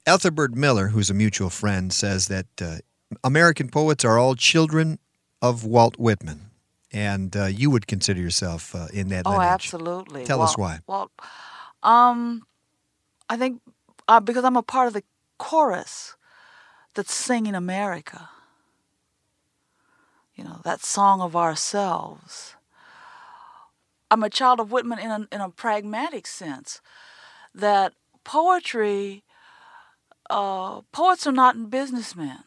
Ethelbert Miller, who's a mutual friend, says that American poets are all children of Walt Whitman. And you would consider yourself in that Oh, lineage. absolutely. Tell us why. Um, I think because I'm a part of the chorus that's singing America. You know, that song of ourselves. I'm a child of Whitman in a pragmatic sense, that poetry, poets are not businessmen,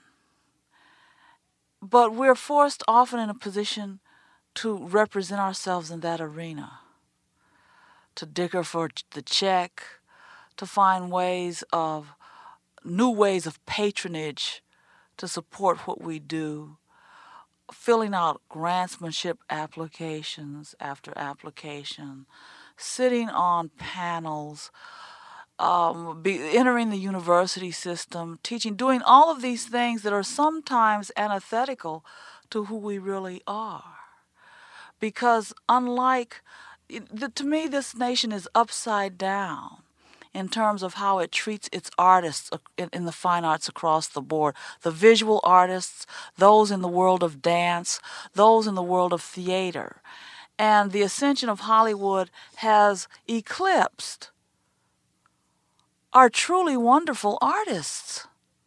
but we're forced often in a position to represent ourselves in that arena, to dicker for the check, to find new ways of patronage to support what we do, filling out grantsmanship applications after application, sitting on panels, entering the university system, teaching, doing all of these things that are sometimes antithetical to who we really are. Because to me, this nation is upside down in terms of how it treats its artists in the fine arts across the board. The visual artists, those in the world of dance, those in the world of theater. And the ascension of Hollywood has eclipsed our truly wonderful artists.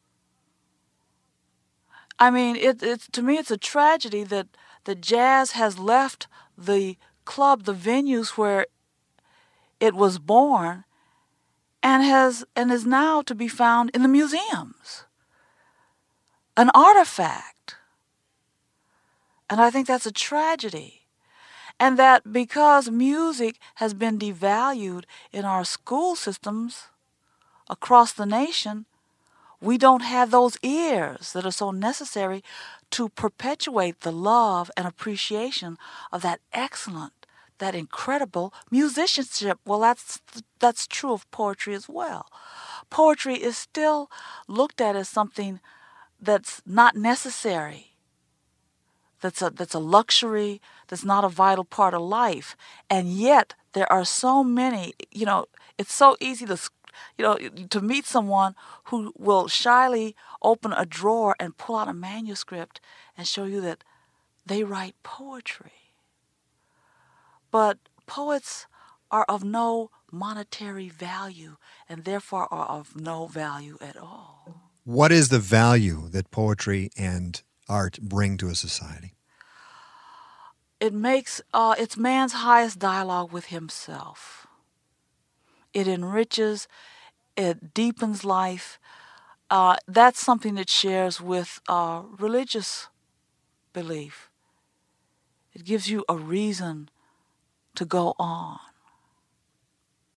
I mean, to me, it's a tragedy that the jazz has left the club, the venues where it was born, and is now to be found in the museums, an artifact. And I think that's a tragedy. And that because music has been devalued in our school systems across the nation, we don't have those ears that are so necessary to perpetuate the love and appreciation of that excellent, that incredible musicianship. Well, that's true of poetry as well. Poetry is still looked at as something that's not necessary, that's a luxury, that's not a vital part of life. And yet there are so many, it's so easy to meet someone who will shyly open a drawer and pull out a manuscript and show you that they write poetry. But poets are of no monetary value and therefore are of no value at all. What is the value that poetry and art bring to a society? It's man's highest dialogue with himself. It enriches, it deepens life. That's something it shares with religious belief. It gives you a reason to go on.